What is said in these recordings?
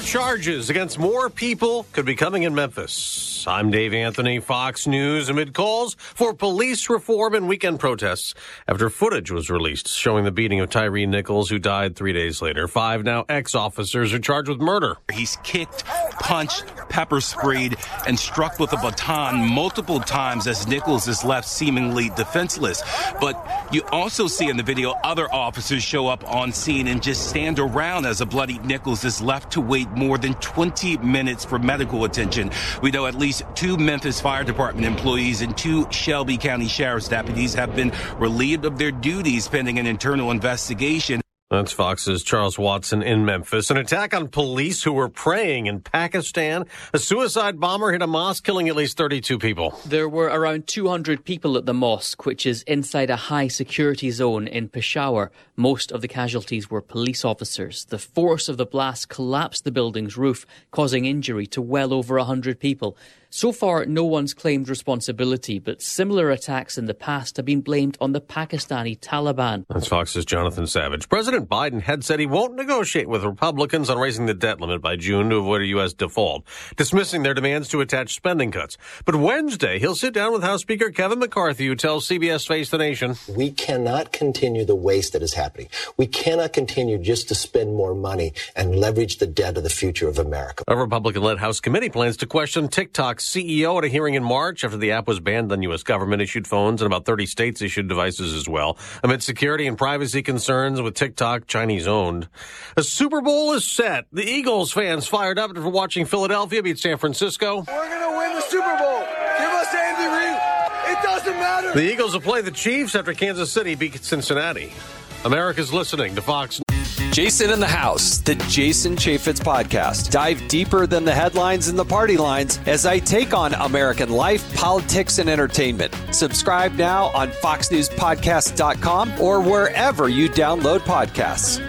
charges against more people could be coming in Memphis. I'm Dave Anthony, Fox News, amid calls for police reform and weekend protests after footage was released showing the beating of Tyree Nichols, who died 3 days later. 5 now ex-officers are charged with murder. He's kicked, punched, pepper sprayed, and struck with a baton multiple times as Nichols is left seemingly defenseless. But you also see in the video other officers show up on scene and just stand around as a bloodied Nichols is left to wait more than 20 minutes for medical attention. We know at least 2 Memphis Fire Department employees and 2 Shelby County Sheriff's deputies have been relieved of their duties pending an internal investigation. That's Fox's Charles Watson in Memphis. An attack on police who were praying in Pakistan. A suicide bomber hit a mosque, killing at least 32 people. There were around 200 people at the mosque, which is inside a high security zone in Peshawar. Most of the casualties were police officers. The force of the blast collapsed the building's roof, causing injury to well over 100 people. So far, no one's claimed responsibility, but similar attacks in the past have been blamed on the Pakistani Taliban. That's Fox's Jonathan Savage. President Biden had said he won't negotiate with Republicans on raising the debt limit by June to avoid a U.S. default, dismissing their demands to attach spending cuts. But Wednesday, he'll sit down with House Speaker Kevin McCarthy, who tells CBS Face the Nation. We cannot continue the waste that is happening. We cannot continue just to spend more money and leverage the debt of the future of America. A Republican-led House committee plans to question TikTok's CEO at a hearing in March after the app was banned on U.S. government-issued phones, and about 30 states issued devices as well, amid security and privacy concerns with TikTok Chinese-owned. A Super Bowl is set. The Eagles fans fired up after watching Philadelphia beat San Francisco. We're going to win the Super Bowl. Give us Andy Reid. It doesn't matter. The Eagles will play the Chiefs after Kansas City beat Cincinnati. America's listening to Fox. Jason in the House, the Jason Chaffetz podcast. Dive deeper than the headlines and the party lines as I take on American life, politics, and entertainment. Subscribe now on foxnewspodcast.com or wherever you download podcasts.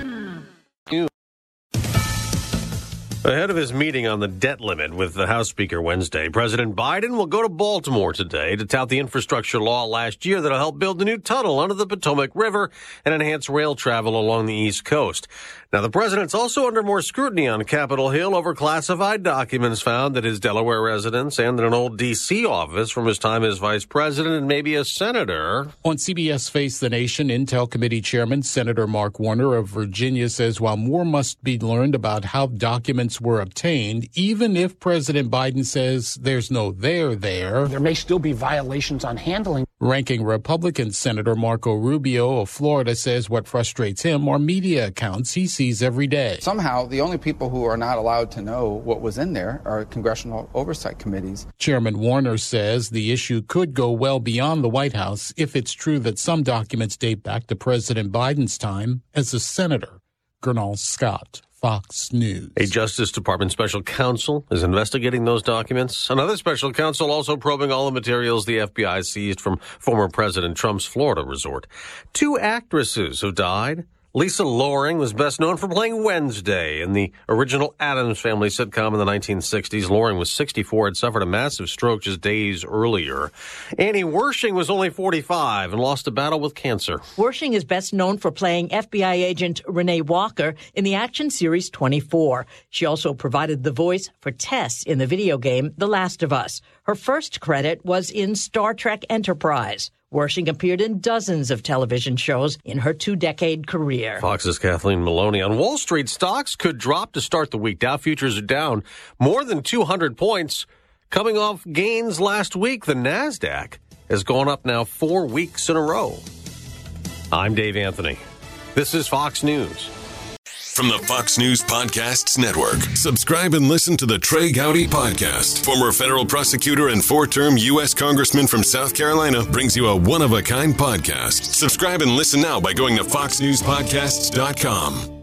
Ahead of his meeting on the debt limit with the House Speaker Wednesday, President Biden will go to Baltimore today to tout the infrastructure law last year that'll help build a new tunnel under the Potomac River and enhance rail travel along the East Coast. Now, the president's also under more scrutiny on Capitol Hill over classified documents found at his Delaware residence and in an old D.C. office from his time as vice president and maybe a senator. On CBS Face the Nation, Intel Committee Chairman Senator Mark Warner of Virginia says while more must be learned about how documents were obtained, even if President Biden says there's no there, there may still be violations on handling. Ranking Republican Senator Marco Rubio of Florida says what frustrates him are media accounts he sees every day. Somehow, the only people who are not allowed to know what was in there are congressional oversight committees. Chairman Warner says the issue could go well beyond the White House if it's true that some documents date back to President Biden's time as a senator. Gernal Scott, Fox News. A Justice Department special counsel is investigating those documents. Another special counsel also probing all the materials the FBI seized from former President Trump's Florida resort. 2 actresses have died. Lisa Loring was best known for playing Wednesday in the original Addams Family sitcom in the 1960s. Loring was 64 and suffered a massive stroke just days earlier. Annie Wersching was only 45 and lost a battle with cancer. Wersching is best known for playing FBI agent Renee Walker in the action series 24. She also provided the voice for Tess in the video game The Last of Us. Her first credit was in Star Trek Enterprise. Wersching appeared in dozens of television shows in her 2-decade career. Fox's Kathleen Maloney. On Wall Street, stocks could drop to start the week. Dow futures are down more than 200 points. Coming off gains last week, the NASDAQ has gone up now 4 weeks in a row. I'm Dave Anthony. This is Fox News. From the Fox News Podcasts Network, subscribe and listen to the Trey Gowdy Podcast. Former federal prosecutor and 4-term U.S. Congressman from South Carolina brings you a one-of-a-kind podcast. Subscribe and listen now by going to foxnewspodcasts.com.